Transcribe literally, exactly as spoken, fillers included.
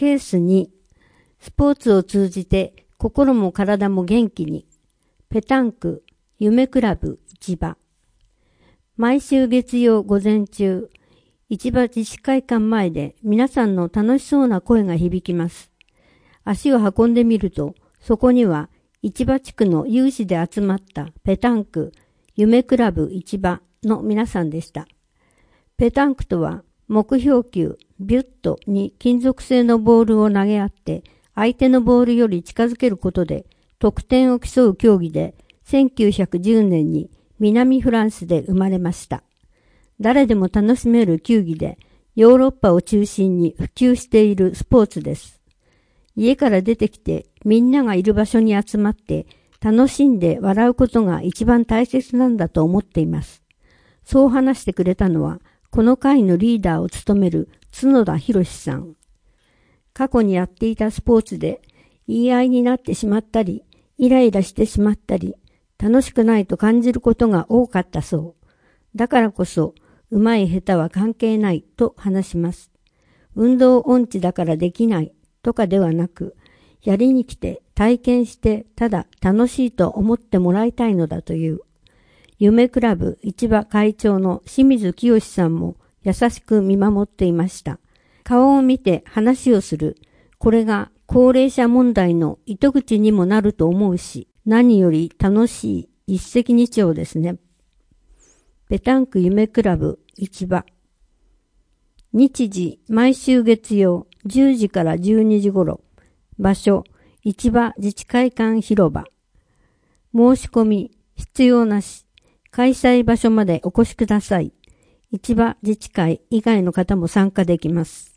ケースに、スポーツを通じて心も体も元気に。ペタンク、夢クラブ、市場。毎週月曜午前中、市場自治会館前で皆さんの楽しそうな声が響きます。足を運んでみると、そこには市場地区の有志で集まったペタンク、夢クラブ、市場の皆さんでした。ペタンクとは目標球、ビュットに金属製のボールを投げ合って相手のボールより近づけることで得点を競う競技でせんきゅうひゃくじゅうねんに南フランスで生まれました。誰でも楽しめる球技でヨーロッパを中心に普及しているスポーツです。家から出てきてみんながいる場所に集まって楽しんで笑うことが一番大切なんだと思っています。そう話してくれたのはこの会のリーダーを務める角田博さん。過去にやっていたスポーツで言い合いになってしまったり、イライラしてしまったり、楽しくないと感じることが多かったそう。だからこそ、上手い下手は関係ないと話します。運動音痴だからできないとかではなく、やりに来て体験してただ楽しいと思ってもらいたいのだという。夢クラブ市場会長の清水清さんも優しく見守っていました。顔を見て話をする。これが高齢者問題の糸口にもなると思うし、何より楽しい一石二鳥ですね。ペタンク夢クラブ市場。日時毎週月曜じゅうじからじゅうにじ頃。場所市場自治会館広場。申し込み必要なし。開催場所までお越しください。市場自治会以外の方も参加できます。